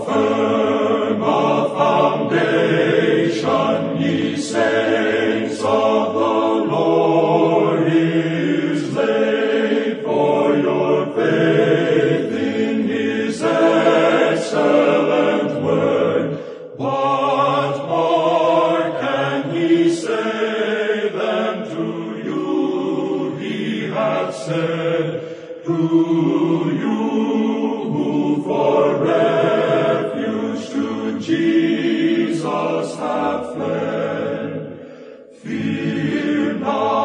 firm a foundation, ye saints of the Lord, is laid, for your faith in his excellent word. What more can he say than to you he hath said, to you who for refuge to Jesus have fled? Fear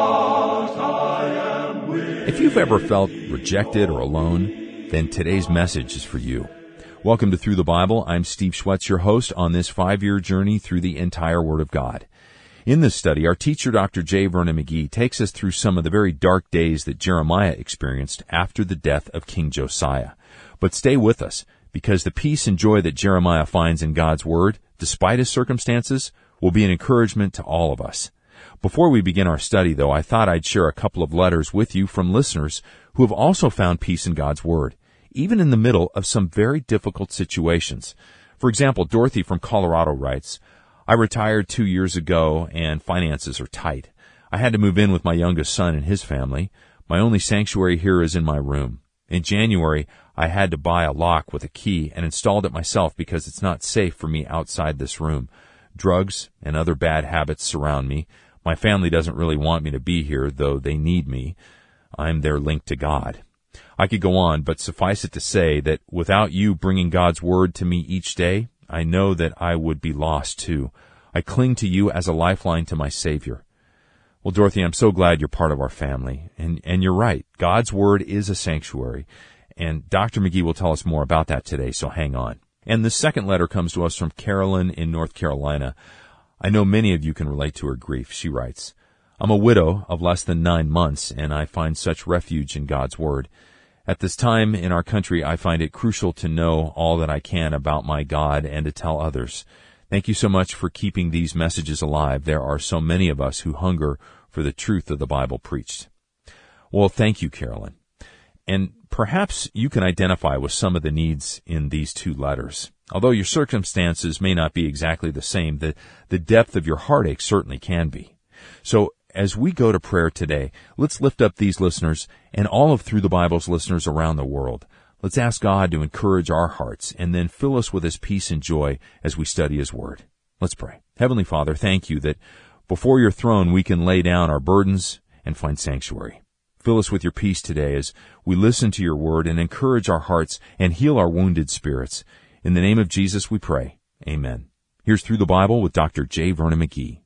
not, I am with. If you've ever felt rejected or alone, then today's message is for you. Welcome to Through the Bible. I'm Steve Schwetz, your host on this 5-year journey through the entire Word of God. In this study, our teacher, Dr. J. Vernon McGee, takes us through some of the very dark days that Jeremiah experienced after the death of King Josiah. But stay with us, because the peace and joy that Jeremiah finds in God's Word, despite his circumstances, will be an encouragement to all of us. Before we begin our study, though, I thought I'd share a couple of letters with you from listeners who have also found peace in God's Word, even in the middle of some very difficult situations. For example, Dorothy from Colorado writes, I retired 2 years ago and finances are tight. I had to move in with my youngest son and his family. My only sanctuary here is in my room. In January, I had to buy a lock with a key and installed it myself because it's not safe for me outside this room. Drugs and other bad habits surround me. My family doesn't really want me to be here, though they need me. I'm their link to God. I could go on, but suffice it to say that without you bringing God's Word to me each day, I know that I would be lost too. I cling to you as a lifeline to my Savior. Well, Dorothy, I'm so glad you're part of our family. And you're right. God's Word is a sanctuary. And Dr. McGee will tell us more about that today, so hang on. And the second letter comes to us from Carolyn in North Carolina. I know many of you can relate to her grief. She writes, I'm a widow of less than 9 months, and I find such refuge in God's Word. At this time in our country, I find it crucial to know all that I can about my God and to tell others. Thank you so much for keeping these messages alive. There are so many of us who hunger for the truth of the Bible preached. Well, thank you, Carolyn. And perhaps you can identify with some of the needs in these 2 letters. Although your circumstances may not be exactly the same, the depth of your heartache certainly can be. So, as we go to prayer today, let's lift up these listeners and all of Through the Bible's listeners around the world. Let's ask God to encourage our hearts and then fill us with His peace and joy as we study His Word. Let's pray. Heavenly Father, thank you that before your throne we can lay down our burdens and find sanctuary. Fill us with your peace today as we listen to your Word and encourage our hearts and heal our wounded spirits. In the name of Jesus we pray. Amen. Here's Through the Bible with Dr. J. Vernon McGee.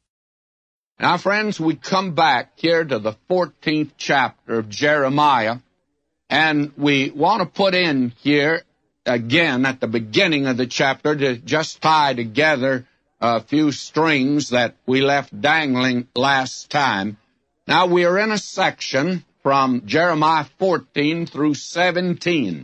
Now, friends, we come back here to the 14th chapter of Jeremiah, and we want to put in here, again, at the beginning of the chapter, to just tie together a few strings that we left dangling last time. Now, we are in a section from Jeremiah 14 through 17,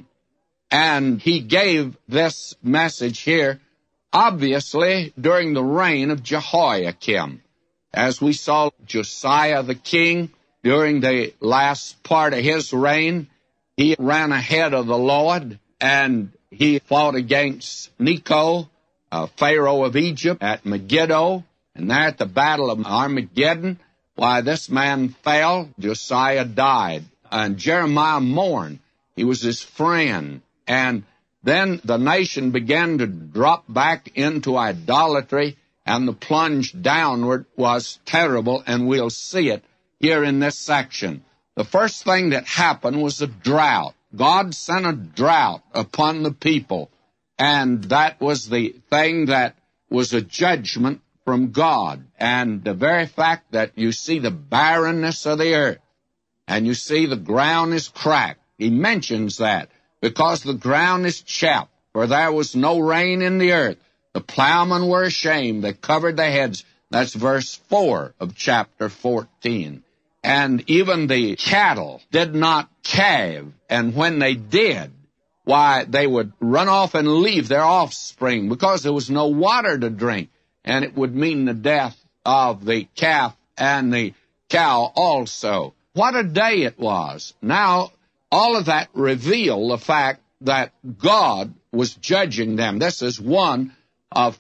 and he gave this message here, obviously, during the reign of Jehoiakim. As we saw Josiah the king, during the last part of his reign, he ran ahead of the Lord, and he fought against Necho, Pharaoh of Egypt, at Megiddo, and there at the Battle of Armageddon, why, this man fell, Josiah died, and Jeremiah mourned. He was his friend, and then the nation began to drop back into idolatry, and the plunge downward was terrible, and we'll see it here in this section. The first thing that happened was a drought. God sent a drought upon the people, and that was the thing that was a judgment from God. And the very fact that you see the barrenness of the earth, and you see the ground is cracked, he mentions that, because the ground is chapped, for there was no rain in the earth. The plowmen were ashamed. They covered their heads. That's verse 4 of chapter 14. And even the cattle did not calve. And when they did, why, they would run off and leave their offspring because there was no water to drink. And it would mean the death of the calf and the cow also. What a day it was. Now, all of that reveal the fact that God was judging them. This is one of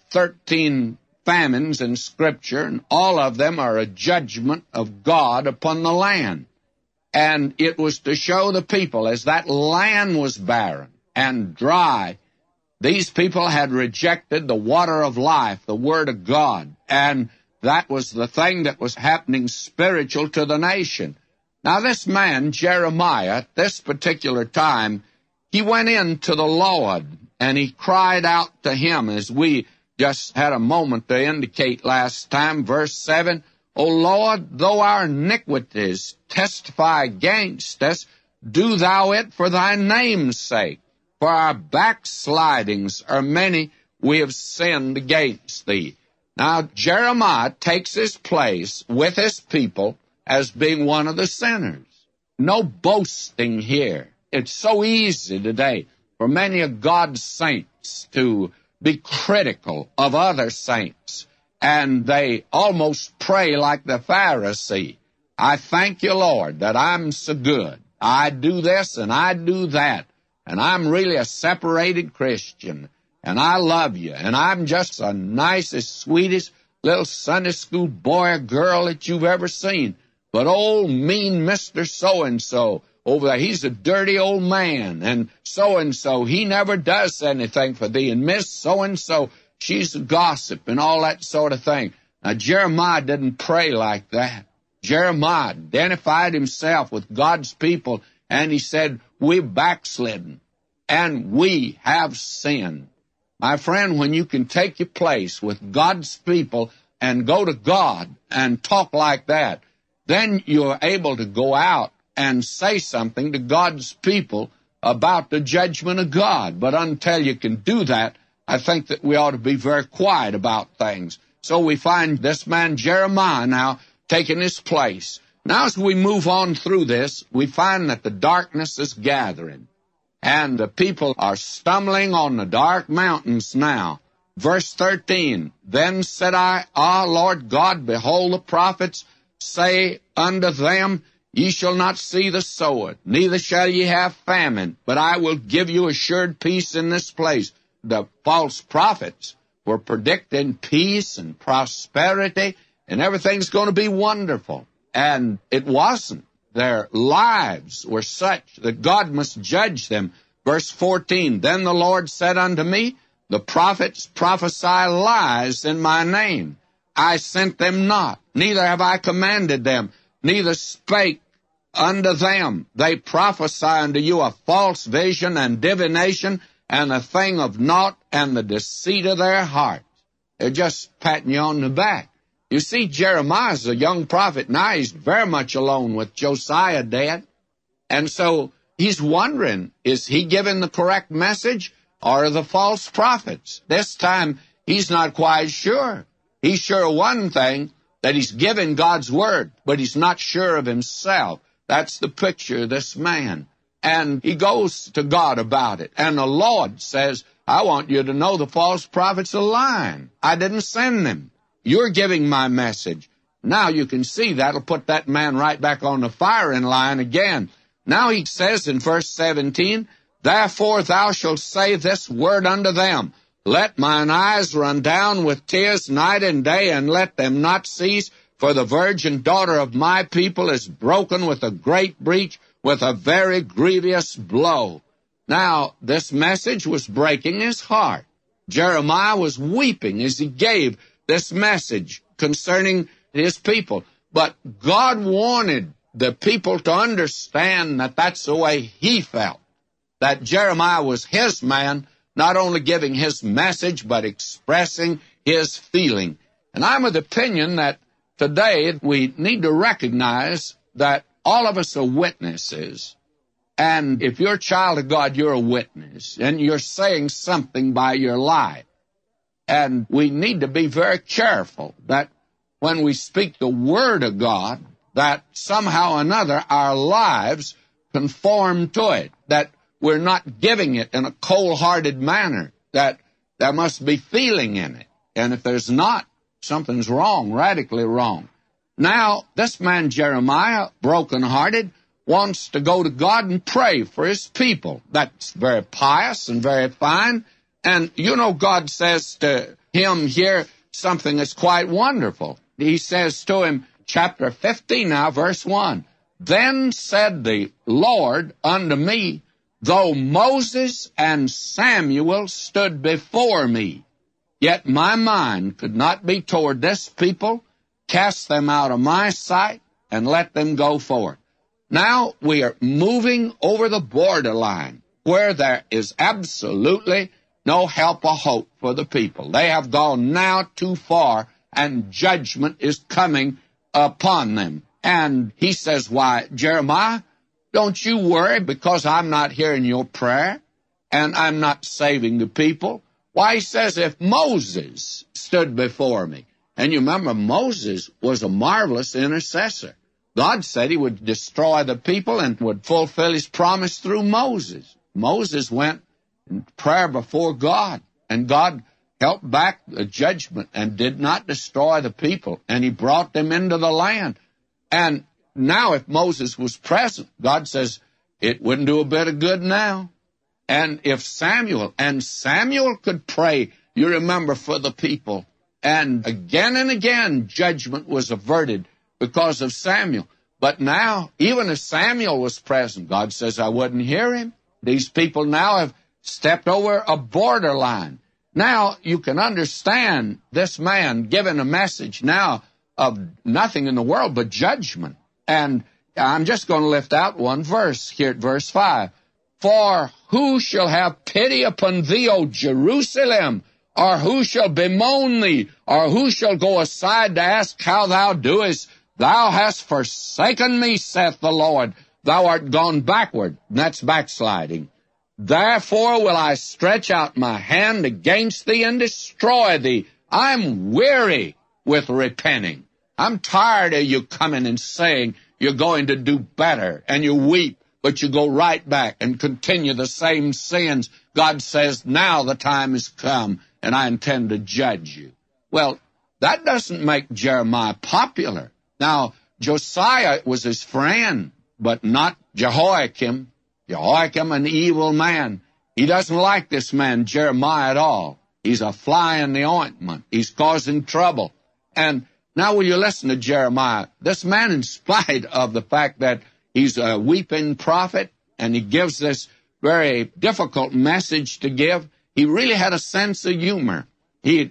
13 famines in Scripture, and all of them are a judgment of God upon the land. And it was to show the people, as that land was barren and dry, these people had rejected the water of life, the Word of God, and that was the thing that was happening spiritual to the nation. Now this man, Jeremiah, at this particular time, he went in to the Lord, and he cried out to him, as we just had a moment to indicate last time, verse 7, O Lord, though our iniquities testify against us, do thou it for thy name's sake. For our backslidings are many, we have sinned against thee. Now, Jeremiah takes his place with his people as being one of the sinners. No boasting here. It's so easy today for many of God's saints to be critical of other saints, and they almost pray like the Pharisee. I thank you, Lord, that I'm so good. I do this and I do that, and I'm really a separated Christian, and I love you, and I'm just the nicest, sweetest little Sunday school boy or girl that you've ever seen. But old mean Mr. So-and-so over there, he's a dirty old man, and so-and-so, he never does anything for thee, and Miss so-and-so, she's a gossip and all that sort of thing. Now, Jeremiah didn't pray like that. Jeremiah identified himself with God's people, and he said, we're backslidden, and we have sinned. My friend, when you can take your place with God's people and go to God and talk like that, then you're able to go out and say something to God's people about the judgment of God. But until you can do that, I think that we ought to be very quiet about things. So we find this man Jeremiah now taking his place. Now as we move on through this, we find that the darkness is gathering, and the people are stumbling on the dark mountains now. Verse 13, Then said I, Ah, Lord God, behold, the prophets say unto them, Ye shall not see the sword, neither shall ye have famine, but I will give you assured peace in this place. The false prophets were predicting peace and prosperity, and everything's going to be wonderful. And it wasn't. Their lives were such that God must judge them. Verse 14, Then the Lord said unto me, The prophets prophesy lies in my name. I sent them not, neither have I commanded them, neither spake unto them. They prophesy unto you a false vision and divination, and a thing of naught, and the deceit of their hearts. They're just patting you on the back. You see, Jeremiah's a young prophet now. He's very much alone with Josiah dead. And so he's wondering, is he giving the correct message, or are the false prophets? This time, he's not quite sure. He's sure of one thing, that he's giving God's word, but he's not sure of himself. That's the picture of this man. And he goes to God about it. And the Lord says, I want you to know the false prophets are lying. I didn't send them. You're giving my message. Now you can see that'll put that man right back on the firing line again. Now he says in verse 17, Therefore thou shalt say this word unto them, Let mine eyes run down with tears night and day, and let them not cease, for the virgin daughter of my people is broken with a great breach, with a very grievous blow. Now, this message was breaking his heart. Jeremiah was weeping as he gave this message concerning his people. But God wanted the people to understand that that's the way he felt, that Jeremiah was his man, not only giving his message, but expressing his feeling. And I'm of the opinion that today we need to recognize that all of us are witnesses. And if you're a child of God, you're a witness, and you're saying something by your life. And we need to be very careful that when we speak the Word of God, that somehow or another our lives conform to it, that we're not giving it in a cold-hearted manner, that there must be feeling in it. And if there's not, something's wrong, radically wrong. Now, this man Jeremiah, broken-hearted, wants to go to God and pray for his people. That's very pious and very fine. And you know, God says to him here something that's quite wonderful. He says to him, chapter 15 now, verse 1, "Then said the Lord unto me, though Moses and Samuel stood before me, yet my mind could not be toward this people. Cast them out of my sight and let them go forth." Now we are moving over the borderline where there is absolutely no help or hope for the people. They have gone now too far, and judgment is coming upon them. And he says, "Why, Jeremiah, don't you worry because I'm not hearing your prayer and I'm not saving the people." Why, he says, if Moses stood before me, and you remember Moses was a marvelous intercessor. God said he would destroy the people and would fulfill his promise through Moses. Moses went in prayer before God, and God helped back the judgment and did not destroy the people, and he brought them into the land. And now if Moses was present, God says it wouldn't do a bit of good now. And if Samuel could pray, you remember, for the people, and again, judgment was averted because of Samuel. But now, even if Samuel was present, God says, I wouldn't hear him. These people now have stepped over a borderline. Now, you can understand this man giving a message now of nothing in the world but judgment. And I'm just going to lift out one verse here at verse 5. "For who shall have pity upon thee, O Jerusalem? Or who shall bemoan thee? Or who shall go aside to ask how thou doest? Thou hast forsaken me, saith the Lord. Thou art gone backward." And that's backsliding. "Therefore will I stretch out my hand against thee and destroy thee. I'm weary with repenting." I'm tired of you coming and saying you're going to do better, and you weep, but you go right back and continue the same sins. God says, now the time has come, and I intend to judge you. Well, that doesn't make Jeremiah popular. Now, Josiah was his friend, but not Jehoiakim. Jehoiakim, an evil man. He doesn't like this man, Jeremiah, at all. He's a fly in the ointment. He's causing trouble. And now will you listen to Jeremiah? This man, in spite of the fact that he's a weeping prophet and he gives this very difficult message to give, he really had a sense of humor. He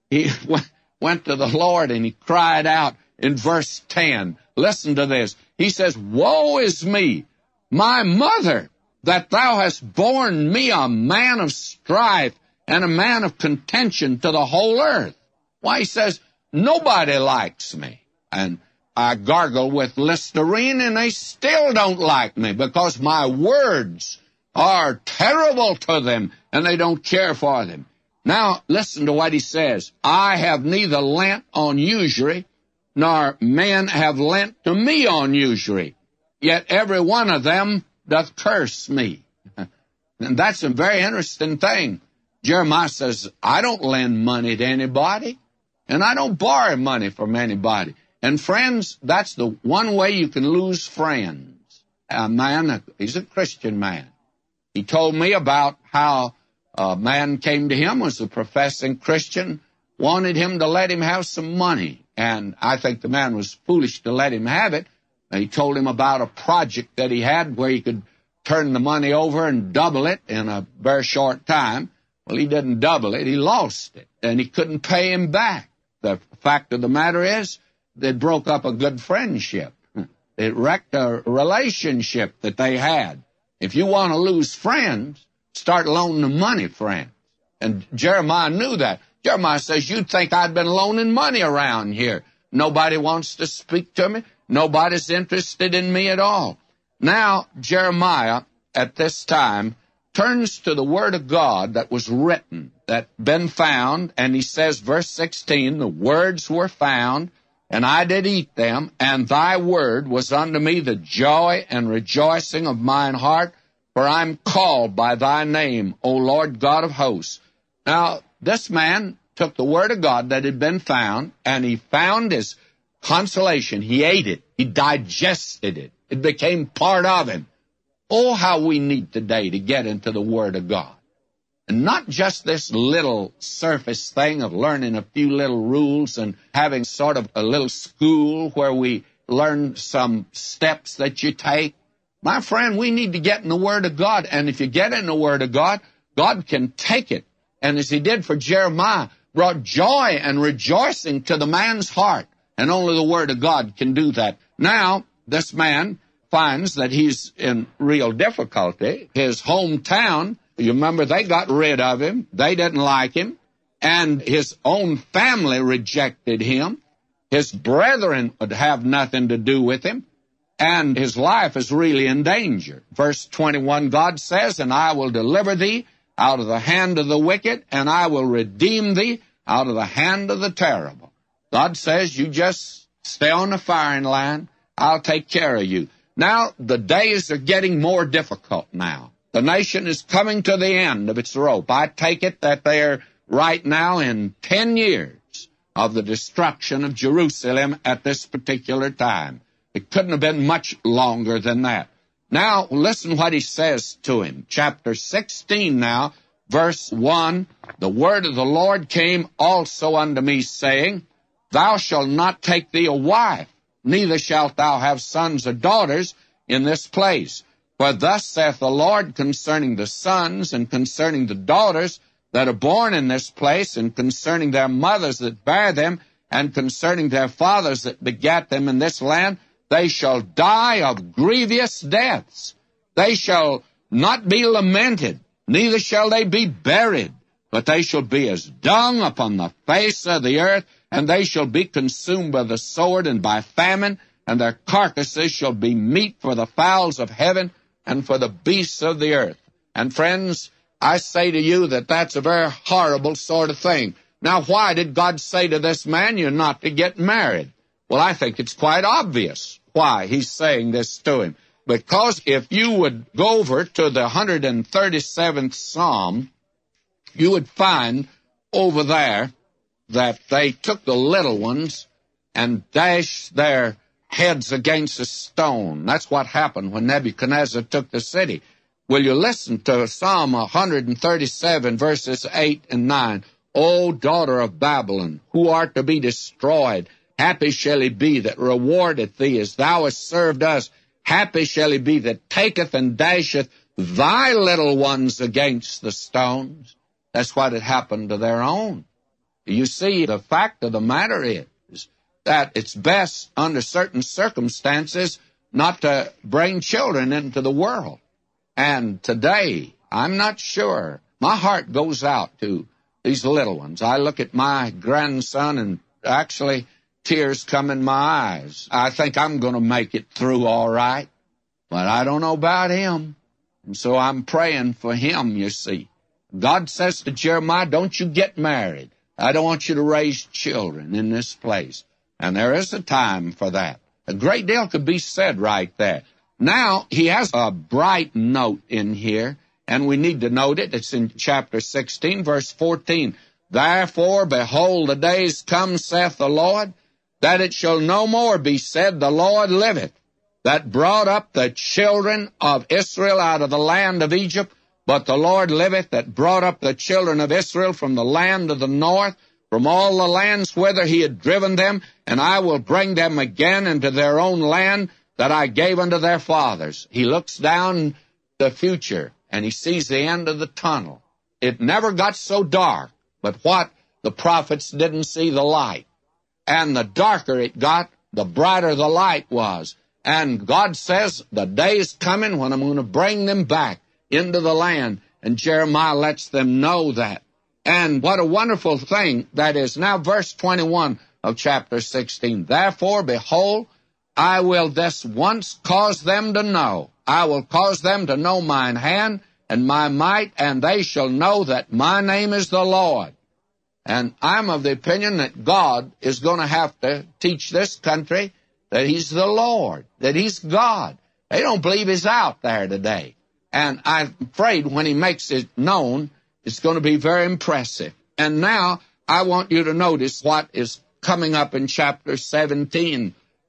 went to the Lord and he cried out in verse 10. Listen to this. He says, "Woe is me, my mother, that thou hast borne me a man of strife and a man of contention to the whole earth." Why, he says, nobody likes me. And I gargle with Listerine, and they still don't like me because my words are terrible to them, and they don't care for them. Now, listen to what he says. "I have neither lent on usury, nor men have lent to me on usury. Yet every one of them doth curse me." And that's a very interesting thing. Jeremiah says, I don't lend money to anybody, and I don't borrow money from anybody. And friends, that's the one way you can lose friends. A man, he's a Christian man. He told me about how a man came to him, was a professing Christian, wanted him to let him have some money. And I think the man was foolish to let him have it. And he told him about a project that he had where he could turn the money over and double it in a very short time. Well, he didn't double it. He lost it. And he couldn't pay him back. The fact of the matter is, they broke up a good friendship. It wrecked a relationship that they had. If you want to lose friends, start loaning them money, friends. And Jeremiah knew that. Jeremiah says, you'd think I'd been loaning money around here. Nobody wants to speak to me. Nobody's interested in me at all. Now, Jeremiah, at this time, turns to the Word of God that was written, that been found, and he says, verse 16, "The words were found, and I did eat them, and thy word was unto me the joy and rejoicing of mine heart, for I'm called by thy name, O Lord God of hosts." Now, this man took the Word of God that had been found, and he found his consolation. He ate it. He digested it. It became part of him. Oh, how we need today to get into the Word of God. And not just this little surface thing of learning a few little rules and having sort of a little school where we learn some steps that you take. My friend, we need to get in the Word of God. And if you get in the Word of God, God can take it. And as he did for Jeremiah, brought joy and rejoicing to the man's heart. And only the Word of God can do that. Now, this man finds that he's in real difficulty. His hometown, you remember, they got rid of him. They didn't like him. And his own family rejected him. His brethren would have nothing to do with him. And his life is really in danger. Verse 21, God says, and I will deliver thee out of the hand of the wicked, and I will redeem thee out of the hand of the terrible. God says, you just stay on the firing line. I'll take care of you. Now, the days are getting more difficult now. The nation is coming to the end of its rope. I take it that they're right now in 10 years of the destruction of Jerusalem at this particular time. It couldn't have been much longer than that. Now, listen what he says to him. Chapter 16 now, verse 1, the word of the Lord came also unto me, saying, Thou shalt not take thee a wife, neither shalt thou have sons or daughters in this place. For thus saith the Lord concerning the sons and concerning the daughters that are born in this place, and concerning their mothers that bear them, and concerning their fathers that begat them in this land, they shall die of grievous deaths. They shall not be lamented, neither shall they be buried, but they shall be as dung upon the face of the earth, and they shall be consumed by the sword and by famine, and their carcasses shall be meat for the fowls of heaven and for the beasts of the earth. And friends, I say to you that that's a very horrible sort of thing. Now, why did God say to this man, you're not to get married? Well, I think it's quite obvious why he's saying this to him. Because if you would go over to the 137th Psalm, you would find over there that they took the little ones and dashed their heads against a stone. That's what happened when Nebuchadnezzar took the city. Will you listen to Psalm 137, verses 8 and 9? O daughter of Babylon, who art to be destroyed, happy shall he be that rewardeth thee as thou hast served us. Happy shall he be that taketh and dasheth thy little ones against the stones. That's what had happened to their own. You see, the fact of the matter is that it's best under certain circumstances not to bring children into the world. And today, I'm not sure. My heart goes out to these little ones. I look at my grandson and actually tears come in my eyes. I think I'm going to make it through all right, but I don't know about him. And so I'm praying for him, you see. God says to Jeremiah, don't you get married. I don't want you to raise children in this place. And there is a time for that. A great deal could be said right there. Now, he has a bright note in here, and we need to note it. It's in chapter 16, verse 14. Therefore, behold, the days come, saith the Lord, that it shall no more be said, the Lord liveth, that brought up the children of Israel out of the land of Egypt, but the Lord liveth, that brought up the children of Israel from the land of the north, from all the lands whither he had driven them, and I will bring them again into their own land that I gave unto their fathers. He looks down the future, and he sees the end of the tunnel. It never got so dark, but what? The prophets didn't see the light. And the darker it got, the brighter the light was. And God says, the day is coming when I'm going to bring them back into the land. And Jeremiah lets them know that. And what a wonderful thing that is. Now, verse 21 of chapter 16. Therefore, behold, I will this once cause them to know. I will cause them to know mine hand and my might, and they shall know that my name is the Lord. And I'm of the opinion that God is going to have to teach this country that he's the Lord, that he's God. They don't believe he's out there today. And I'm afraid when he makes it known, it's going to be very impressive. And now I want you to notice what is coming up in chapter 17.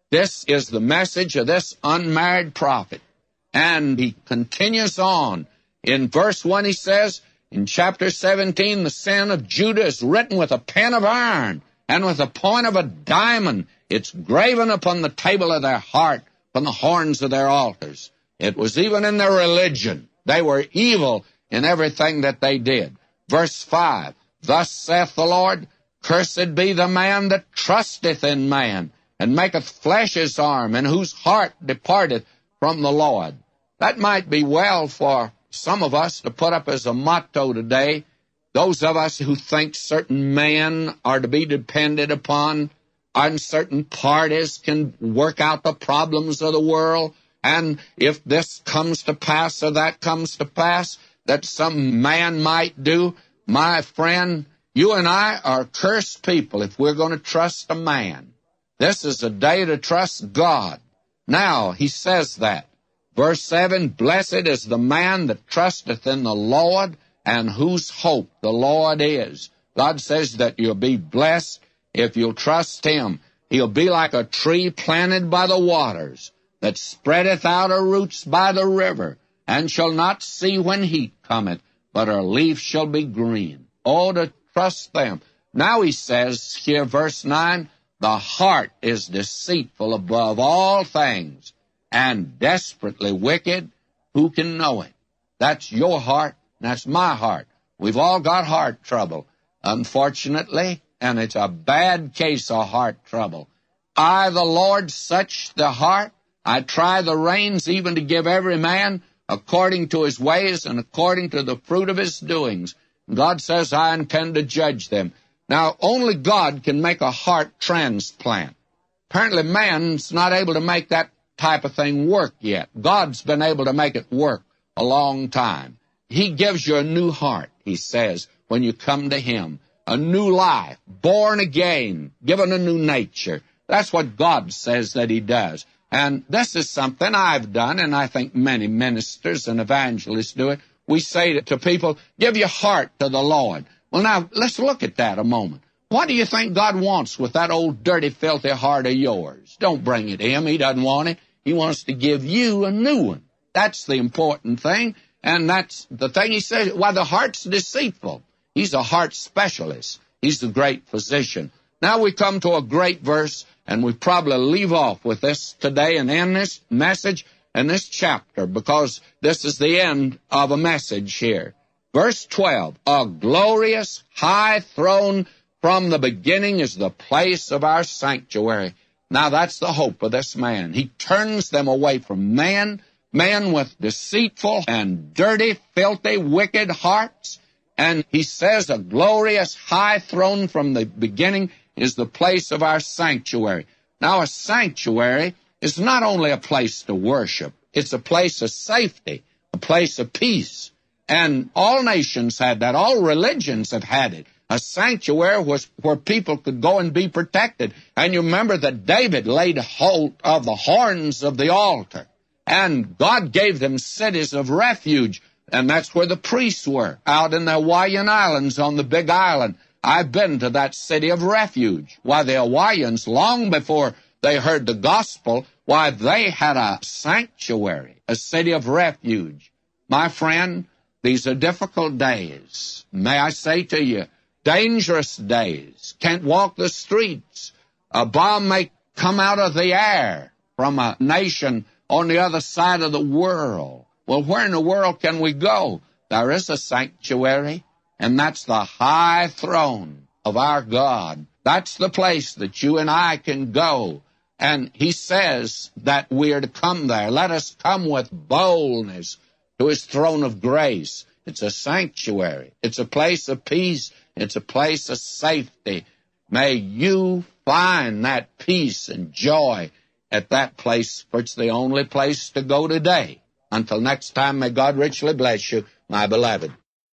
This is the message of this unmarried prophet. And he continues on. In verse 1 he says, in chapter 17, the sin of Judah is written with a pen of iron and with the point of a diamond. It's graven upon the table of their heart, upon the horns of their altars. It was even in their religion. They were evil in everything that they did. Verse 5, thus saith the Lord, cursed be the man that trusteth in man, and maketh flesh his arm, and whose heart departeth from the Lord. That might be well for some of us to put up as a motto today. Those of us who think certain men are to be depended upon, and certain parties can work out the problems of the world, and if this comes to pass or that comes to pass, that some man might do. My friend, you and I are cursed people if we're going to trust a man. This is a day to trust God. Now, he says that. Verse 7, blessed is the man that trusteth in the Lord, and whose hope the Lord is. God says that you'll be blessed if you'll trust him. He'll be like a tree planted by the waters, that spreadeth out her roots by the river, and shall not see when heat cometh, but her leaf shall be green. Oh, to trust them. Now he says here, verse 9, the heart is deceitful above all things, and desperately wicked. Who can know it? That's your heart. That's my heart. We've all got heart trouble, unfortunately, and it's a bad case of heart trouble. I, the Lord, search the heart. I try the reins, even to give every man according to his ways and according to the fruit of his doings. God says, I intend to judge them. Now, only God can make a heart transplant. Apparently, man's not able to make that type of thing work yet. God's been able to make it work a long time. He gives you a new heart, he says, when you come to him. A new life, born again, given a new nature. That's what God says that he does. And this is something I've done, and I think many ministers and evangelists do it. We say to people, give your heart to the Lord. Well, now, let's look at that a moment. What do you think God wants with that old dirty, filthy heart of yours? Don't bring it to him. He doesn't want it. He wants to give you a new one. That's the important thing, and that's the thing he says. Why, the heart's deceitful. He's a heart specialist. He's the great physician. Now we come to a great verse, and we probably leave off with this today and end this message and this chapter, because this is the end of a message here. Verse 12, a glorious high throne from the beginning is the place of our sanctuary. Now that's the hope of this man. He turns them away from man with deceitful and dirty, filthy, wicked hearts. And he says a glorious high throne from the beginning is the place of our sanctuary. Now, a sanctuary is not only a place to worship, it's a place of safety, a place of peace. And all nations had that. All religions have had it. A sanctuary was where people could go and be protected. And you remember that David laid hold of the horns of the altar. And God gave them cities of refuge. And that's where the priests were, out in the Hawaiian Islands on the Big Island. I've been to that city of refuge. Why, the Hawaiians, long before they heard the gospel, why, they had a sanctuary, a city of refuge. My friend, these are difficult days. May I say to you, dangerous days. Can't walk the streets. A bomb may come out of the air from a nation on the other side of the world. Well, where in the world can we go? There is a sanctuary, and that's the high throne of our God. That's the place that you and I can go. And he says that we are to come there. Let us come with boldness to his throne of grace. It's a sanctuary. It's a place of peace. It's a place of safety. May you find that peace and joy at that place, for it's the only place to go today. Until next time, may God richly bless you, my beloved.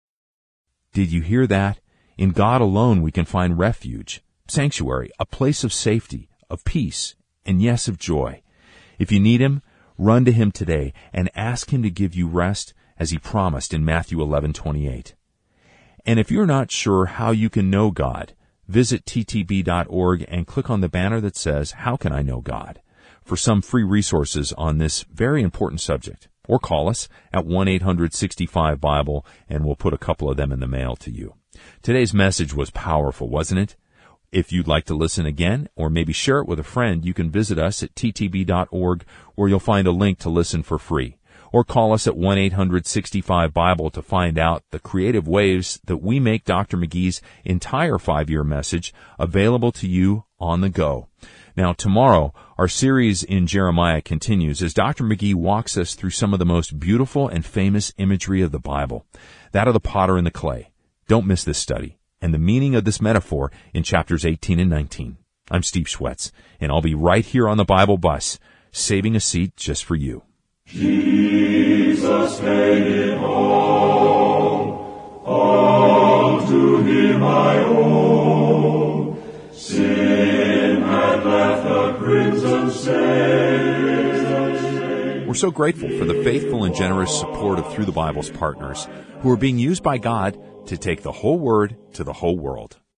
Did you hear that? In God alone we can find refuge, sanctuary, a place of safety, of peace, and yes, of joy. If you need him, run to him today and ask him to give you rest as he promised in Matthew 11:28. And if you're not sure how you can know God, visit ttb.org and click on the banner that says, How Can I Know God? for some free resources on this very important subject. Or call us at 1-800-65-BIBLE, and we'll put a couple of them in the mail to you. Today's message was powerful, wasn't it? If you'd like to listen again, or maybe share it with a friend, you can visit us at ttb.org, where you'll find a link to listen for free. Or call us at 1-800-65-BIBLE to find out the creative ways that we make Dr. McGee's entire 5-year message available to you on the go. Now, tomorrow, our series in Jeremiah continues as Dr. McGee walks us through some of the most beautiful and famous imagery of the Bible, that of the potter and the clay. Don't miss this study and the meaning of this metaphor in chapters 18 and 19. I'm Steve Schwetz, and I'll be right here on the Bible bus, saving a seat just for you. Jesus made it all to Him I owe. Sin had left the crimson stain. We're so grateful for the faithful and generous support of Through the Bible's partners, who are being used by God to take the whole Word to the whole world.